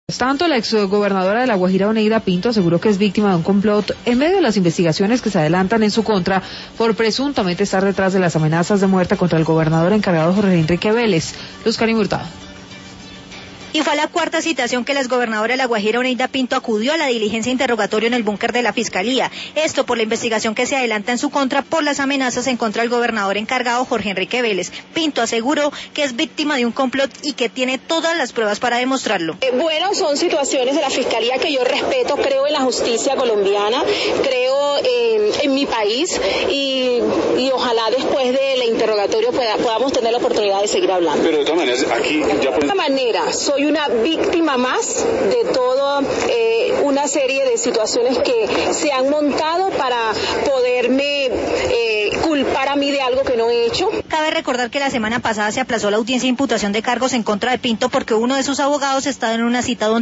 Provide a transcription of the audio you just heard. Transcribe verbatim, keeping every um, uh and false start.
Tanto, la exgobernadora de La Guajira, Oneida Pinto, aseguró que es víctima de un complot en medio de las investigaciones que se adelantan en su contra por presuntamente estar detrás de las amenazas de muerte contra el gobernador encargado Jorge Enrique Vélez. Luz Karim Hurtado. Y fue a la cuarta citación que la exgobernadora de La Guajira, Oneida Pinto, acudió a la diligencia interrogatorio en el búnker de la Fiscalía. Esto por la investigación que se adelanta en su contra por las amenazas en contra del gobernador encargado Jorge Enrique Vélez. Pinto aseguró que es víctima de un complot y que tiene todas las pruebas para demostrarlo. Eh, bueno, son situaciones de la Fiscalía que yo respeto, creo en la justicia colombiana, creo en, en mi país y, y ojalá después del interrogatorio pueda, podamos tener la oportunidad de seguir hablando. Pero de todas maneras, aquí ya... De esta manera, soy una víctima más de toda eh, una serie de situaciones que se han montado para poderme eh, culpar a mí de algo que no he hecho. Cabe recordar que la semana pasada se aplazó la audiencia de imputación de cargos en contra de Pinto porque uno de sus abogados estaba en una cita donde